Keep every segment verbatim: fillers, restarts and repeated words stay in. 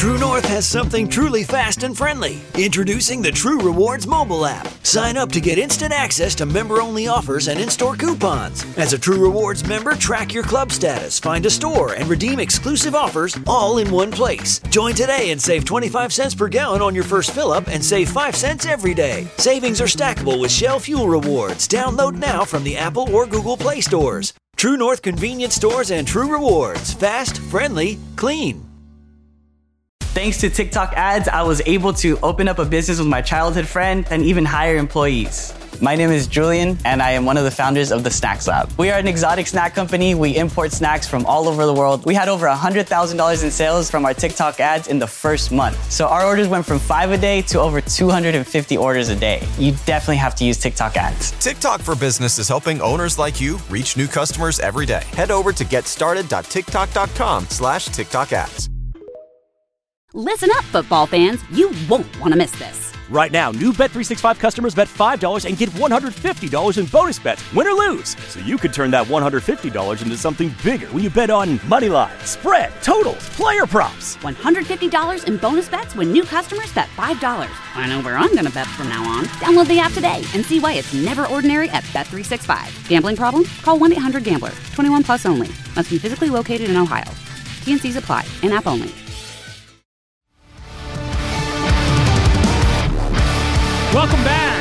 True North has something truly fast and friendly. Introducing the True Rewards mobile app. Sign up to get instant access to member-only offers and in-store coupons. As a True Rewards member, track your club status, find a store, and redeem exclusive offers all in one place. Join today and save twenty-five cents per gallon on your first fill-up and save five cents every day. Savings are stackable with Shell Fuel Rewards. Download now from the Apple or Google Play stores. True North Convenience Stores and True Rewards. Fast, friendly, clean. Thanks to TikTok ads, I was able to open up a business with my childhood friend and even hire employees. My name is Julian, and I am one of the founders of the Snacks Lab. We are an exotic snack company. We import snacks from all over the world. We had over one hundred thousand dollars in sales from our TikTok ads in the first month. So our orders went from five a day to over two hundred fifty orders a day. You definitely have to use TikTok ads. TikTok for Business is helping owners like you reach new customers every day. Head over to getstarted.tiktok.com slash TikTok ads. Listen up, football fans. You won't want to miss this. Right now, new Bet three sixty-five customers bet five dollars and get one hundred fifty dollars in bonus bets, win or lose. So you could turn that one hundred fifty dollars into something bigger when you bet on money line, spread, totals, player props. one hundred fifty dollars in bonus bets when new customers bet five dollars. I know where I'm going to bet from now on. Download the app today and see why it's never ordinary at Bet three sixty-five. Gambling problem? Call one eight hundred gambler. twenty-one plus only. Must be physically located in Ohio. T and C's apply. In-app only. Welcome back.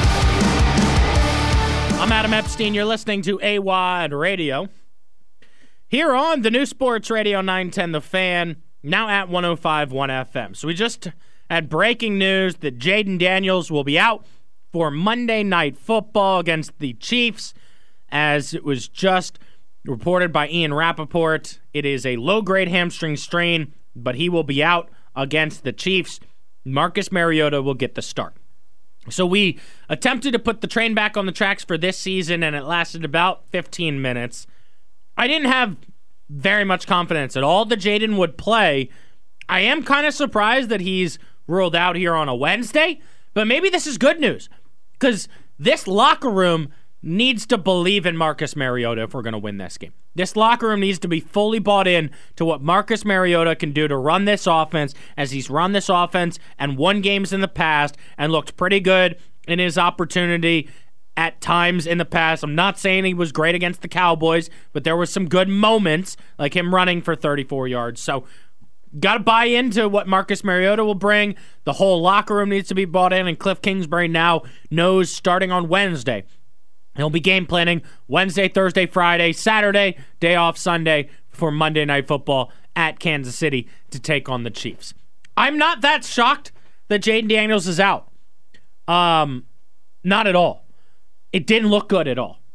I'm Adam Epstein. You're listening to A W O D Radio. Here on the new Sports Radio nine ten The Fan, now at one oh five point one F M. So we just had breaking news that Jayden Daniels will be out for Monday Night Football against the Chiefs. As it was just reported by Ian Rappaport, it is a low-grade hamstring strain, but he will be out against the Chiefs. Marcus Mariota will get the start. So we attempted to put the train back on the tracks for this season, and it lasted about fifteen minutes. I didn't have very much confidence at all that Jayden would play. I am kind of surprised that he's ruled out here on a Wednesday, but maybe this is good news, because this locker room needs to believe in Marcus Mariota if we're going to win this game. This locker room needs to be fully bought in to what Marcus Mariota can do to run this offense, as he's run this offense and won games in the past and looked pretty good in his opportunity at times in the past. I'm not saying he was great against the Cowboys, but there were some good moments, like him running for thirty-four yards. So got to buy into what Marcus Mariota will bring. The whole locker room needs to be bought in, and Cliff Kingsbury now knows starting on Wednesday, he'll be game planning Wednesday, Thursday, Friday, Saturday, day off Sunday for Monday Night Football at Kansas City to take on the Chiefs. I'm not that shocked that Jayden Daniels is out. Um, not at all. It didn't look good at all.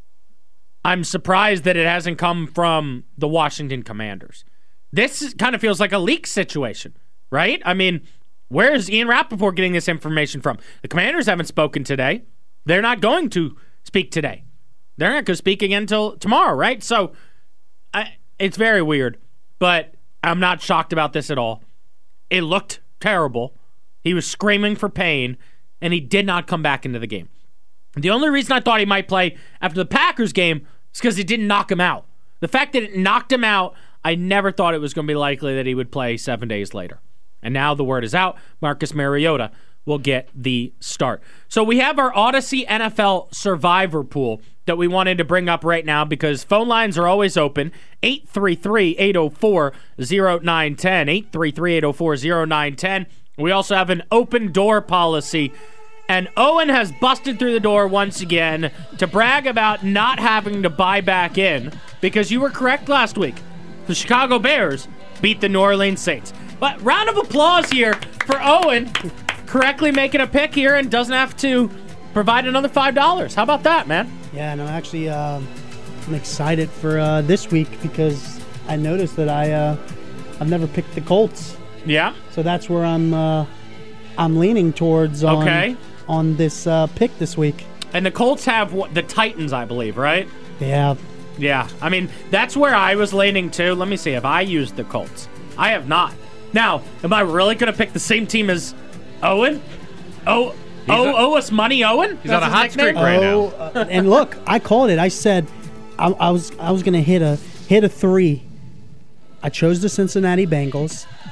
I'm surprised that it hasn't come from the Washington Commanders. This kind of feels like a leak situation, right? I mean, where is Ian Rappaport getting this information from? The Commanders haven't spoken today. They're not going to speak today. They're not going to speak again until tomorrow, right? So I, it's very weird, but I'm not shocked about this at all. It looked terrible. He was screaming for pain, and he did not come back into the game. The only reason I thought he might play after the Packers game is because he didn't knock him out. The fact that it knocked him out, I never thought it was going to be likely that he would play seven days later. And now the word is out. Marcus Mariota will get the start. So we have our Odyssey N F L Survivor Pool that we wanted to bring up right now because phone lines are always open. eight three three, eight oh four, oh nine one oh. eight three three, eight oh four, oh nine one oh. We also have an open door policy. And Owen has busted through the door once again to brag about not having to buy back in because you were correct last week. The Chicago Bears beat the New Orleans Saints. But round of applause here for Owen correctly making a pick here and doesn't have to provide another five dollars. How about that, man? Yeah, and I'm actually uh, I'm excited for uh, this week because I noticed that I, uh, I've never picked the Colts. Yeah? So that's where I'm uh, I'm leaning towards on, okay. on this uh, pick this week. And the Colts have what, the Titans, I believe, right? Yeah. Yeah, I mean, that's where I was leaning to. Let me see, have I used the Colts? I have not. Now, am I really going to pick the same team as Owen? Oh, oh, owe us money, Owen? He's on a hot streak right oh, now. uh, and look, I called it. I said I, I was I was going to hit a hit a three. I chose the Cincinnati Bengals.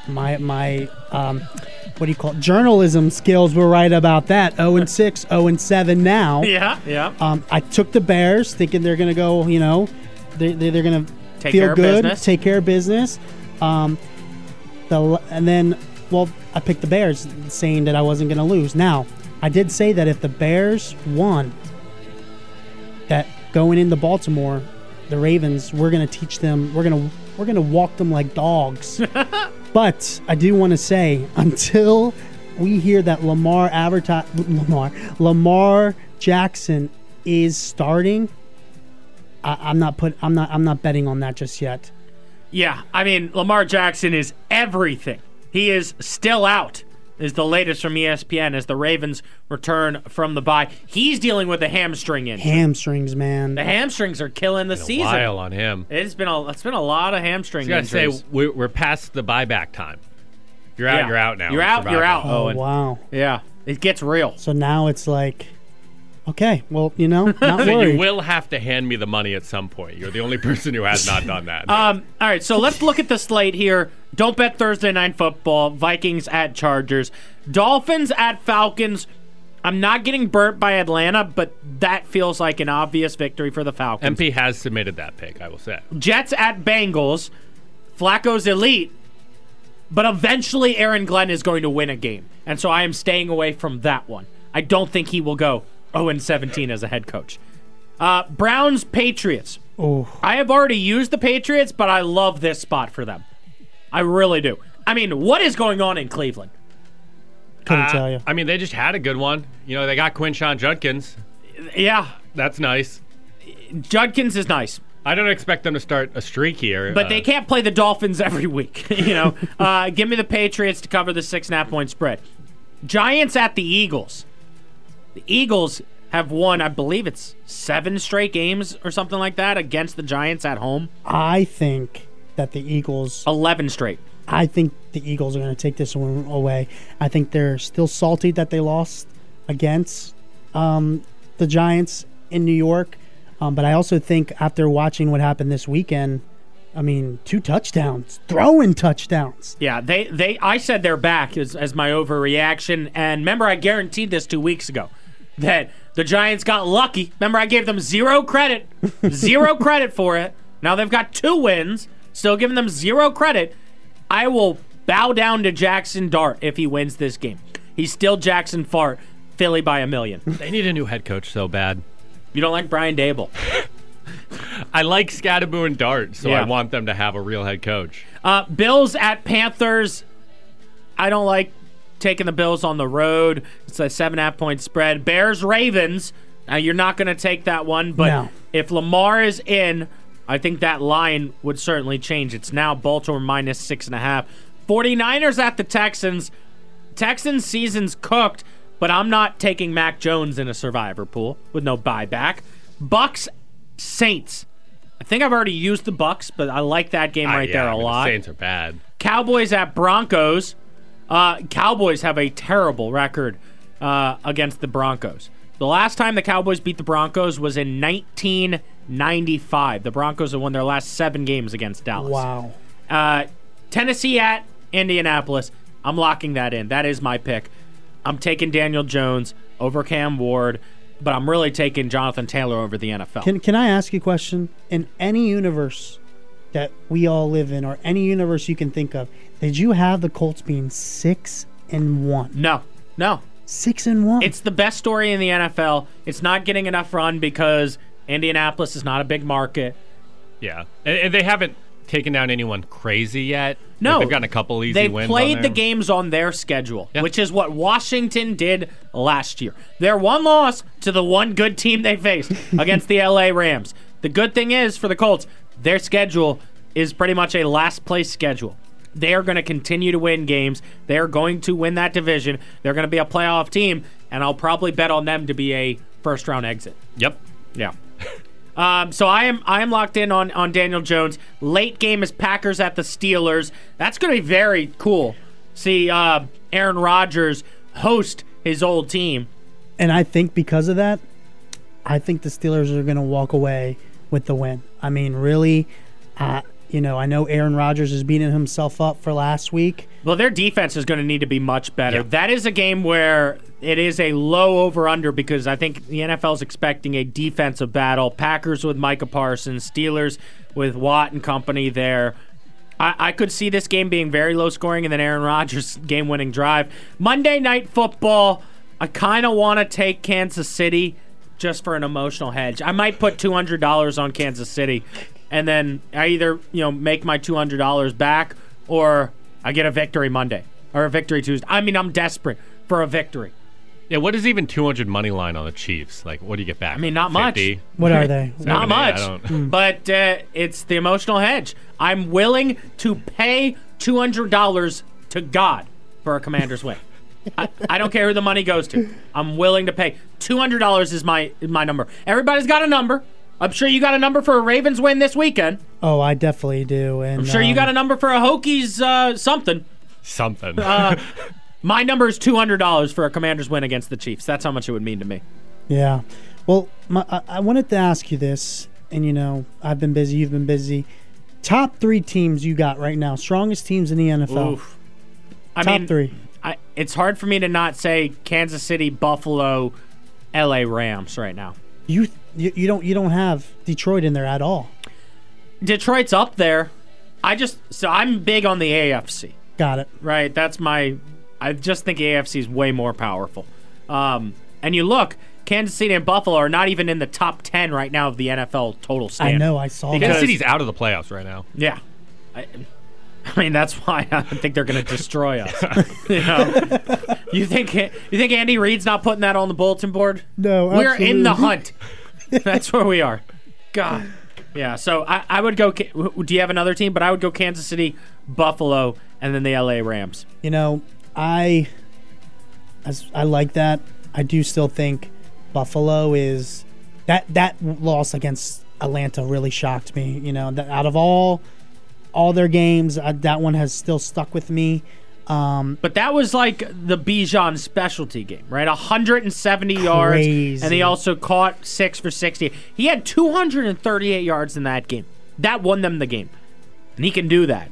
my my um, what do you call it? Journalism skills were right about that. oh and six, oh and seven now. Yeah, yeah. Um, I took the Bears thinking they're going to go, you know, they, they, they're going to Take feel care of good, business. take care of business. Um, the And then, well, I picked the Bears saying that I wasn't going to lose. Now, I did say that if the Bears won, that going into Baltimore, the Ravens, we're going to teach them, we're going to we're going to walk them like dogs. But I do want to say, until we hear that Lamar advertise Lamar Lamar Jackson is starting, I, I'm not put I'm not I'm not betting on that just yet. Yeah, I mean, Lamar Jackson is everything. He is still out, is the latest from E S P N as the Ravens return from the bye. He's dealing with a hamstring injury. Hamstrings, man. The hamstrings are killing the Been a season. while on him. It's been a it's been a lot of hamstring I gotta injuries. say, we're, we're past the buyback time. You're out. Yeah. You're out now. You're in out. You're survival. out. Oh, Owen. wow. Yeah, it gets real. So now it's like, okay, well, you know, not So worried. you will have to hand me the money at some point. You're the only person who has not done that. Um, all right, so let's look at the slate here. Don't bet Thursday Night Football. Vikings at Chargers. Dolphins at Falcons. I'm not getting burnt by Atlanta, but that feels like an obvious victory for the Falcons. M P has submitted that pick, I will say. Jets at Bengals. Flacco's elite, but eventually Aaron Glenn is going to win a game. And so I am staying away from that one. I don't think he will go oh and seventeen as a head coach. Uh, Browns, Patriots. Oh, I have already used the Patriots, but I love this spot for them. I really do. I mean, what is going on in Cleveland? couldn't Uh, tell you. I mean, they just had a good one. You know, they got Quinshon Judkins. Yeah, That's nice. Judkins is nice, I don't expect them to start a streak here. but uh, they can't play the Dolphins every week. You know, uh, give me the Patriots to cover the six and a half point spread. Giants at the Eagles. The Eagles have won, I believe it's seven straight games or something like that against the Giants at home. I think that the Eagles, eleven straight. I think the Eagles are going to take this one away. I think they're still salty that they lost against um, the Giants in New York. Um, but I also think after watching what happened this weekend, I mean, two touchdowns, throwing touchdowns. Yeah, they, they I said they're back as, as my overreaction. And remember, I guaranteed this two weeks ago that the Giants got lucky. Remember, I gave them zero credit, zero credit for it. Now they've got two wins, still giving them zero credit. I will bow down to Jackson Dart if he wins this game. He's still Jackson Fart, Philly by a million. They need a new head coach so bad. You don't like Brian Dable. I like Scadaboo and Dart, so Yeah. I want them to have a real head coach. Uh, Bills at Panthers. I don't like taking the Bills on the road. It's a seven and a half point spread. Bears Ravens. Now you're not going to take that one, but No. if Lamar is in, I think that line would certainly change. It's now Baltimore minus six and a half. 49ers at the Texans. Texans season's cooked, but I'm not taking Mac Jones in a survivor pool with no buyback. Bucks Saints. I think I've already used the Bucks, but I like that game Ah, right yeah, there I a mean, lot. The Saints are bad. Cowboys at Broncos. Uh, Cowboys have a terrible record uh, against the Broncos. The last time the Cowboys beat the Broncos was in nineteen ninety-five. The Broncos have won their last seven games against Dallas. Wow. Uh, Tennessee at Indianapolis. I'm locking that in. That is my pick. I'm taking Daniel Jones over Cam Ward, but I'm really taking Jonathan Taylor over the N F L. Can Can I ask you a question? In any universe that we all live in, or any universe you can think of, did you have the Colts being six and one? no, no. Six and one. It's the best story in the N F L. It's not getting enough run because Indianapolis is not a big market. Yeah. And, and they haven't taken down anyone crazy yet. No. Like, they've gotten a couple easy They wins. played on the there. games on their schedule, Yeah. which is what Washington did last year. Their one loss to the one good team they faced against the L A Rams. The good thing is for the Colts, their schedule is pretty much a last place schedule. They are going to continue to win games. They are going to win that division. They're going to be a playoff team, and I'll probably bet on them to be a first round exit. Yep. Yeah. Um, so I am I am locked in on, on Daniel Jones. Late game is Packers at the Steelers. That's going to be very cool. See uh, Aaron Rodgers host his old team. And I think because of that, I think the Steelers are going to walk away with the win. I mean, really, uh, You know, I know Aaron Rodgers is beating himself up for last week. Well, their defense is going to need to be much better. Yeah. That is a game where it is a low over-under because I think the N F L is expecting a defensive battle. Packers with Micah Parsons, Steelers with Watt and company there. I, I could see this game being very low scoring and then Aaron Rodgers' game-winning drive. Monday Night Football, I kind of want to take Kansas City just for an emotional hedge. I might put two hundred dollars on Kansas City. And then I either, you know, make my two hundred dollars back or I get a victory Monday or a victory Tuesday. I mean, I'm desperate for a victory. Yeah, what is even two hundred money line on the Chiefs? Like, what do you get back? I mean, not fifty? much. What are they? Not much. I don't- But uh, it's the emotional hedge. I'm willing to pay two hundred dollars to God for a Commanders win. I, I don't care who the money goes to. I'm willing to pay. two hundred dollars is my, is my number. Everybody's got a number. I'm sure you got a number for a Ravens win this weekend. Oh, I definitely do. And I'm sure you um, got a number for a Hokies uh, something. Something. Uh, my number is two hundred dollars for a Commanders win against the Chiefs. That's how much it would mean to me. Yeah. Well, my, I, I wanted to ask you this, and you know, I've been busy, you've been busy. Top three teams you got right now, strongest teams in the N F L. Oof. I Top mean, three. I, it's hard for me to not say Kansas City, Buffalo, L A Rams right now. You, you you don't you don't have Detroit in there at all. Detroit's up there. I just so I'm big on the A F C. Got it. Right, that's my. I just think A F C is way more powerful. Um, and you look, Kansas City and Buffalo are not even in the top ten right now of the N F L total standard. I know. I saw Because- Kansas City's out of the playoffs right now. Yeah. I, I mean, that's why I think they're going to destroy us. you know, you think you think Andy Reid's not putting that on the bulletin board? No, we're in the absolutely. hunt. That's where we are. God, yeah. So I, I would go. Do you have another team? But I would go Kansas City, Buffalo, and then the L A Rams. You know, I as I like that. I do still think Buffalo is that that loss against Atlanta really shocked me. You know, that out of all all their games, uh, that one has still stuck with me. Um, But that was like the Bijan specialty game, right? one hundred seventy yards, Crazy. and he also caught six for sixty. He had two hundred thirty-eight yards in that game. That won them the game, and he can do that.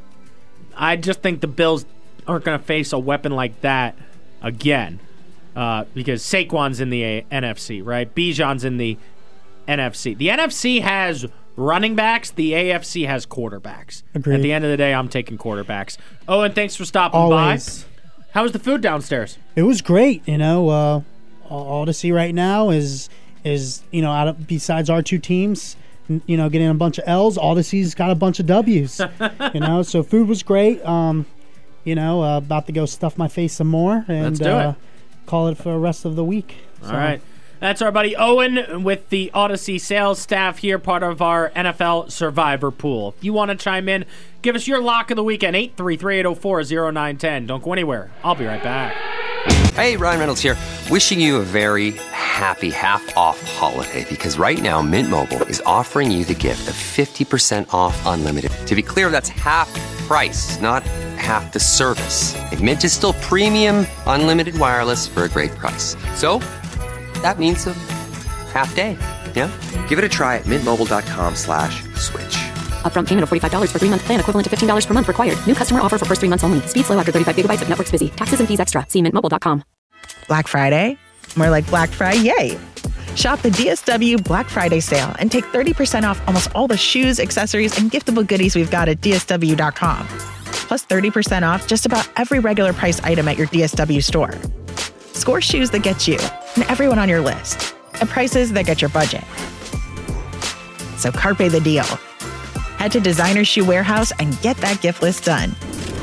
I just think the Bills aren't going to face a weapon like that again uh, because Saquon's in the a- N F C, right? Bijan's in the N F C. The N F C has running backs. The A F C has quarterbacks. Agreed. At the end of the day, I'm taking quarterbacks. Owen, thanks for stopping Always. by. How was the food downstairs? It was great. You know, uh, all to see right now is is you know out of besides our two teams, n- you know, getting a bunch of L's. Odyssey's got a bunch of W's. you know, so food was great. Um, you know, uh, about to go stuff my face some more and Let's do uh, it. call it for the rest of the week. All right. That's our buddy Owen with the Odyssey sales staff here, part of our N F L Survivor Pool. If you want to chime in, give us your lock of the weekend, eight three three, eight oh four, oh nine one oh. Don't go anywhere. I'll be right back. Hey, Ryan Reynolds here. Wishing you a very happy half-off holiday because right now Mint Mobile is offering you the gift of fifty percent off unlimited. To be clear, that's half price, not half the service. Like, Mint is still premium unlimited wireless for a great price. So that means a half day. Yeah? Give it a try at mintmobile.com slash switch. Upfront payment of forty-five dollars for three-month plan equivalent to fifteen dollars per month required. New customer offer for first three months only. Speed slow after thirty-five gigabytes if network's busy. Taxes and fees extra. See mint mobile dot com. Black Friday? More like Black Friday, yay! Shop the D S W Black Friday sale and take thirty percent off almost all the shoes, accessories, and giftable goodies we've got at D S W dot com. Plus thirty percent off just about every regular price item at your D S W store. Score shoes that get you and everyone on your list at prices that get your budget. So carpe the deal. Head to Designer Shoe Warehouse and get that gift list done.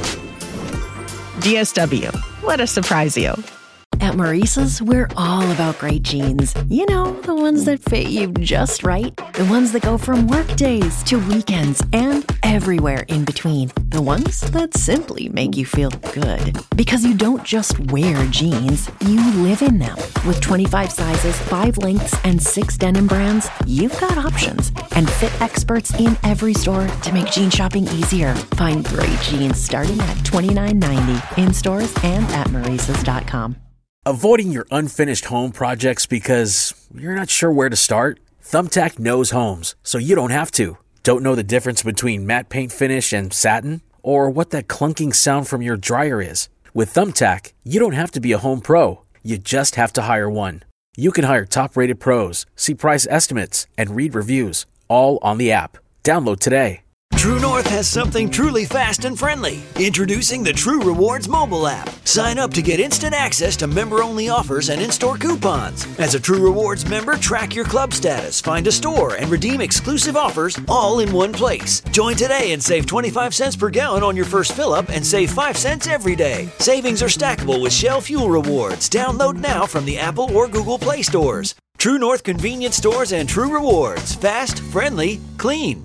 D S W. Let us surprise you. At Maurice's, we're all about great jeans. You know, the ones that fit you just right. The ones that go from work days to weekends and everywhere in between. The ones that simply make you feel good. Because you don't just wear jeans, you live in them. With twenty-five sizes, five lengths, and six denim brands, you've got options. And fit experts in every store to make jean shopping easier. Find great jeans starting at twenty-nine ninety in stores and at maurices dot com. Avoiding your unfinished home projects because you're not sure where to start? Thumbtack knows homes, so you don't have to. Don't know the difference between matte paint finish and satin? Or what that clunking sound from your dryer is? With Thumbtack, you don't have to be a home pro. You just have to hire one. You can hire top-rated pros, see price estimates, and read reviews, all on the app. Download today. True North has something truly fast and friendly. Introducing the True Rewards mobile app. Sign up to get instant access to member-only offers and in-store coupons. As a True Rewards member, track your club status, find a store, and redeem exclusive offers all in one place. Join today and save twenty-five cents per gallon on your first fill-up and save five cents every day. Savings are stackable with Shell Fuel Rewards. Download now from the Apple or Google Play stores. True North Convenience Stores and True Rewards. Fast, friendly, clean.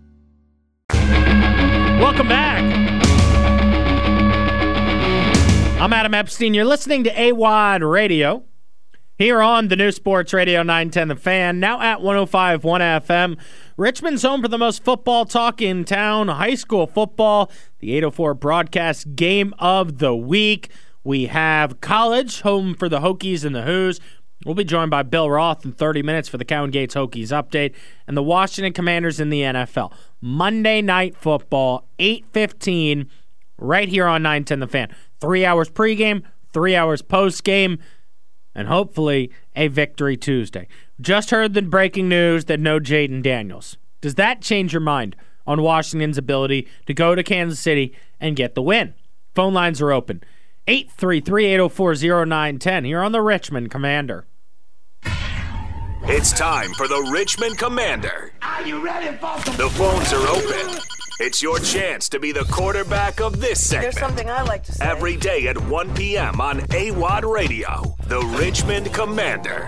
Welcome back. I'm Adam Epstein. You're listening to A W O D Radio here on the new Sports Radio nine ten The Fan, now at one oh five point one F M. Richmond's home for the most football talk in town, high school football, the eight oh four broadcast game of the week. We have college, home for the Hokies and the Hoos. We'll be joined by Bill Roth in thirty minutes for the Cowan Gates Hokies update, and the Washington Commanders in the N F L. Monday Night Football, eight fifteen, right here on nine ten The Fan. Three hours pregame, three hours postgame, and hopefully a victory Tuesday. Just heard the breaking news that no Jaden Daniels. Does that change your mind on Washington's ability to go to Kansas City and get the win? Phone lines are open. eight three three, eight oh four, oh nine one oh here on the Richmond Commander. It's time for the Richmond Commander. Are you ready, folks? The phones are open. It's your chance to be the quarterback of this segment. There's something I like to say. Every day at one p.m. on A W O D Radio, the Richmond Commander.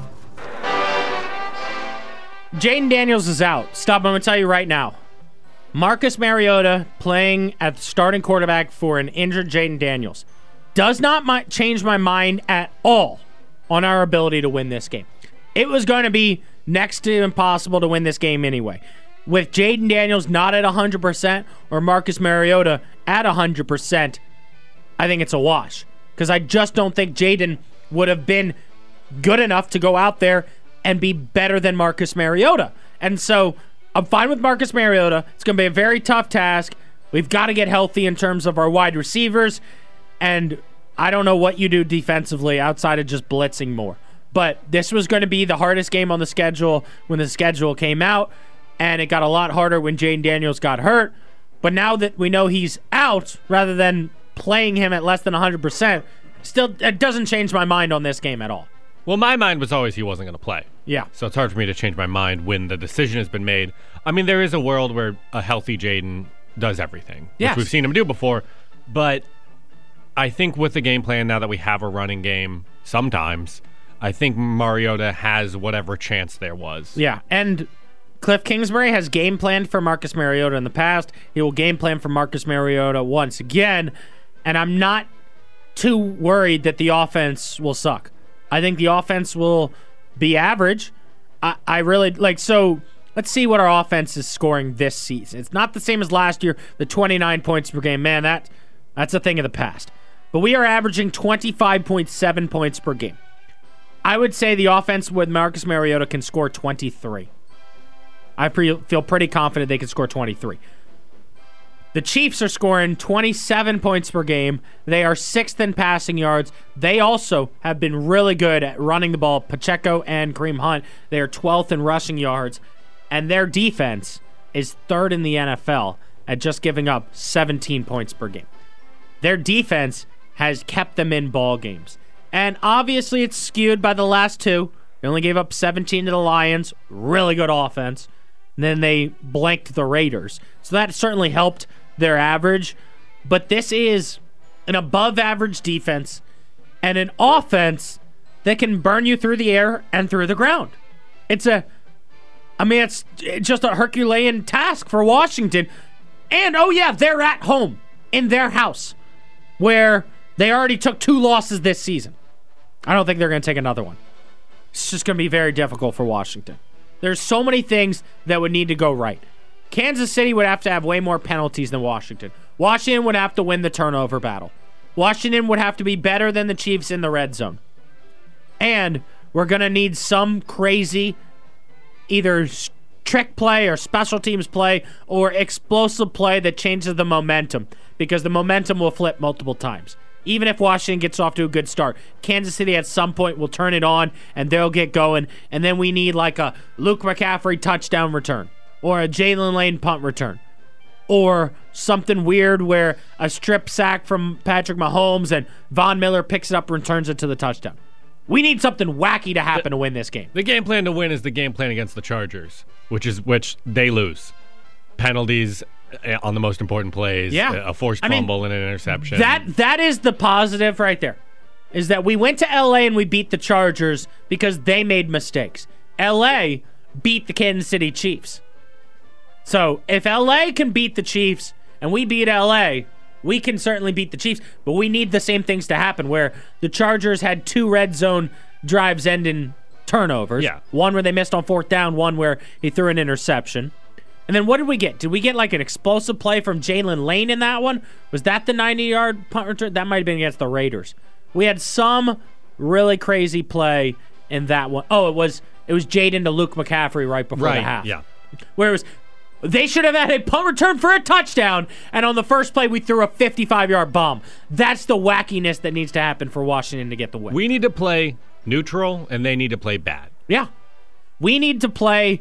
Jaden Daniels is out. Stop, I'm going to tell you right now. Marcus Mariota playing at starting quarterback for an injured Jaden Daniels does not my, change my mind at all on our ability to win this game. It was going to be next to impossible to win this game anyway. With Jaden Daniels not at one hundred percent or Marcus Mariota at one hundred percent, I think it's a wash. Because I just don't think Jaden would have been good enough to go out there and be better than Marcus Mariota. And so I'm fine with Marcus Mariota. It's going to be a very tough task. We've got to get healthy in terms of our wide receivers. And I don't know what you do defensively outside of just blitzing more. But this was going to be the hardest game on the schedule when the schedule came out, and it got a lot harder when Jaden Daniels got hurt. But now that we know he's out, rather than playing him at less than one hundred percent, still, it doesn't change my mind on this game at all. Well, my mind was always he wasn't going to play. Yeah. So it's hard for me to change my mind when the decision has been made. I mean, there is a world where a healthy Jaden does everything, yes, which we've seen him do before. But I think with the game plan, now that we have a running game, sometimes I think Mariota has whatever chance there was. Yeah, and Cliff Kingsbury has game planned for Marcus Mariota in the past. He will game plan for Marcus Mariota once again, and I'm not too worried that the offense will suck. I think the offense will be average. I, I really, like, so let's see what our offense is scoring this season. It's not the same as last year, the twenty-nine points per game. Man, that that's a thing of the past. But we are averaging twenty-five point seven points per game. I would say the offense with Marcus Mariota can score twenty-three. I pre- feel pretty confident they can score twenty-three. The Chiefs are scoring twenty-seven points per game. They are sixth in passing yards. They also have been really good at running the ball. Pacheco and Kareem Hunt, they are twelfth in rushing yards. And their defense is third in the N F L at just giving up seventeen points per game. Their defense has kept them in ball games. And obviously it's skewed by the last two. They only gave up seventeen to the Lions. Really good offense. And then they blanked the Raiders. So that certainly helped their average. But this is an above-average defense and an offense that can burn you through the air and through the ground. It's a, I mean, it's just a Herculean task for Washington. And, oh yeah, they're at home in their house where they already took two losses this season. I don't think they're going to take another one. It's just going to be very difficult for Washington. There's so many things that would need to go right. Kansas City would have to have way more penalties than Washington. Washington would have to win the turnover battle. Washington would have to be better than the Chiefs in the red zone. And we're going to need some crazy either trick play or special teams play or explosive play that changes the momentum, because the momentum will flip multiple times. Even if Washington gets off to a good start, Kansas City at some point will turn it on and they'll get going, and then we need like a Luke McCaffrey touchdown return or a Jalen Lane punt return or something weird where a strip sack from Patrick Mahomes and Von Miller picks it up and returns it to the touchdown. We need something wacky to happen the, to win this game. The game plan to win is the game plan against the Chargers, which is which they lose. Penalties on the most important plays, yeah. a forced I fumble mean, and an interception. That That is the positive right there, is that we went to L A and we beat the Chargers because they made mistakes. L A beat the Kansas City Chiefs. So if L A can beat the Chiefs and we beat L A, we can certainly beat the Chiefs, but we need the same things to happen where the Chargers had two red zone drives end in turnovers. Yeah. One where they missed on fourth down, one where he threw an interception. And then what did we get? Did we get like an explosive play from Jalen Lane in that one? Was that the ninety-yard punt return? That might have been against the Raiders. We had some really crazy play in that one. Oh, it was it was Jaden to Luke McCaffrey right before right, the half. Yeah. Where it was... They should have had a punt return for a touchdown, and on the first play, we threw a fifty-five-yard bomb. That's the wackiness that needs to happen for Washington to get the win. We need to play neutral, and they need to play bad. Yeah. We need to play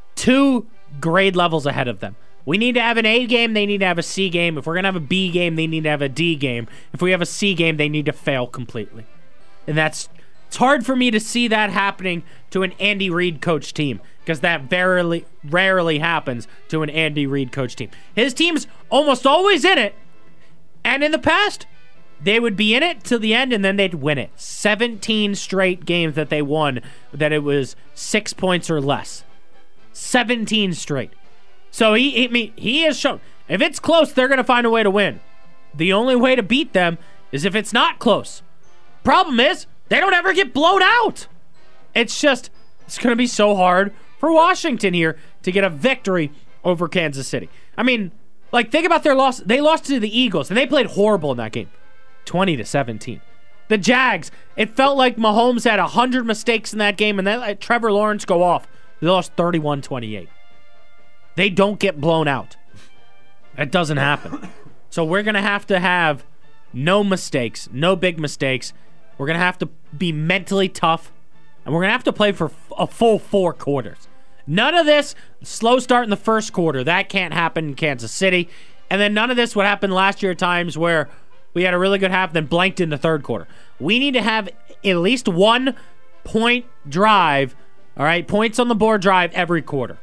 two grade levels ahead of them. We need to have an A game, they need to have a C game. If we're going to have a B game, they need to have a D game. If we have a C game, they need to fail completely. And that's it's hard for me to see that happening to an Andy Reid coach team, because that very rarely happens to an Andy Reid coach team. His team's almost always in it, and in the past, they would be in it till the end, and then they'd win it. seventeen straight games that they won that it was six points or less. seventeen straight. So he, he, I mean, he has shown, if it's close, they're going to find a way to win. The only way to beat them is if it's not close. Problem is, they don't ever get blown out. It's just, it's going to be so hard for Washington here to get a victory over Kansas City. I mean, like, think about their loss. They lost to the Eagles, and they played horrible in that game. twenty to seventeen. The Jags, it felt like Mahomes had one hundred mistakes in that game, and they let Trevor Lawrence go off. They lost thirty-one twenty-eight. They don't get blown out. That doesn't happen. So we're going to have to have no mistakes, no big mistakes. We're going to have to be mentally tough, and we're going to have to play for a full four quarters. None of this slow start in the first quarter. That can't happen in Kansas City. And then none of this would happen last year at times where we had a really good half, then blanked in the third quarter. We need to have at least one point drive, all right, points on the board drive every quarter.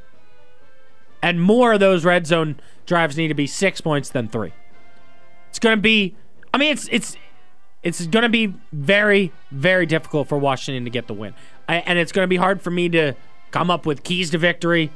And more of those red zone drives need to be six points than three. It's going to be, I mean, it's it's it's going to be very, very difficult for Washington to get the win. I, and it's going to be hard for me to come up with keys to victory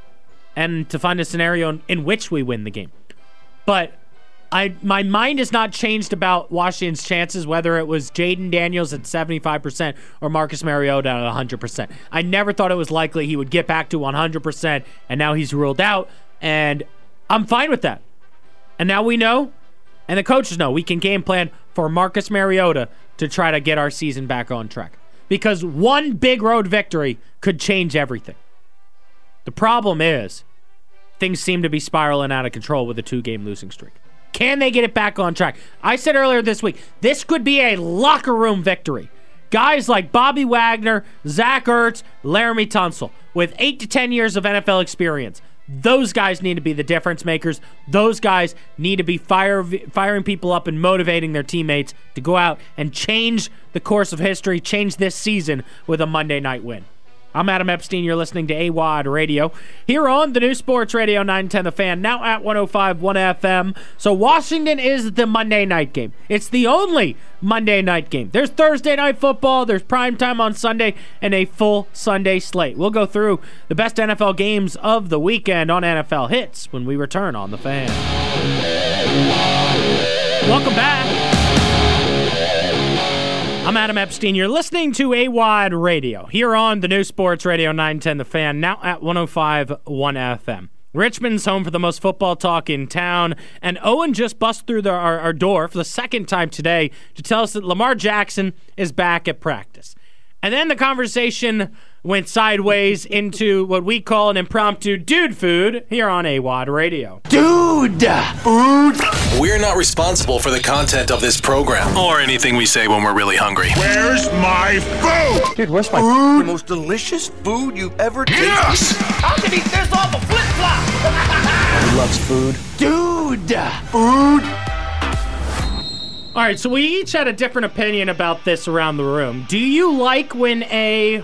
and to find a scenario in, in which we win the game. But I my mind has not changed about Washington's chances, whether it was Jaden Daniels at seventy-five percent or Marcus Mariota at one hundred percent. I never thought it was likely he would get back to one hundred percent, and now he's ruled out, and I'm fine with that. And now we know, and the coaches know, we can game plan for Marcus Mariota to try to get our season back on track. Because one big road victory could change everything. The problem is, things seem to be spiraling out of control with a two-game losing streak. Can they get it back on track? I said earlier this week, this could be a locker room victory. Guys like Bobby Wagner, Zach Ertz, Laramie Tunsil, with eight to ten years of N F L experience. Those guys need to be the difference makers. Those guys need to be fire, firing people up and motivating their teammates to go out and change the course of history, change this season with a Monday night win. I'm Adam Epstein. You're listening to A W A D Radio here on the new Sports Radio nine ten The Fan, now at one oh five point one F M. So Washington is the Monday night game. It's the only Monday night game. There's Thursday night football, there's primetime on Sunday, and a full Sunday slate. We'll go through the best N F L games of the weekend on N F L Hits when we return on The Fan. Welcome back. I'm Adam Epstein. You're listening to A W A D Radio here on the new Sports Radio nine ten The Fan, now at one oh five point one F M. Richmond's home for the most football talk in town, and Owen just busted through the, our, our door for the second time today to tell us that Lamar Jackson is back at practice. And then the conversation went sideways into what we call an impromptu dude food here on A W O D Radio. Dude food. We're not responsible for the content of this program or anything we say when we're really hungry. Where's my food? Dude, where's my food? The most delicious food you've ever tasted. Yes! I can eat this off a flip-flop. He loves food. Dude food. All right, so we each had a different opinion about this around the room. Do you like when a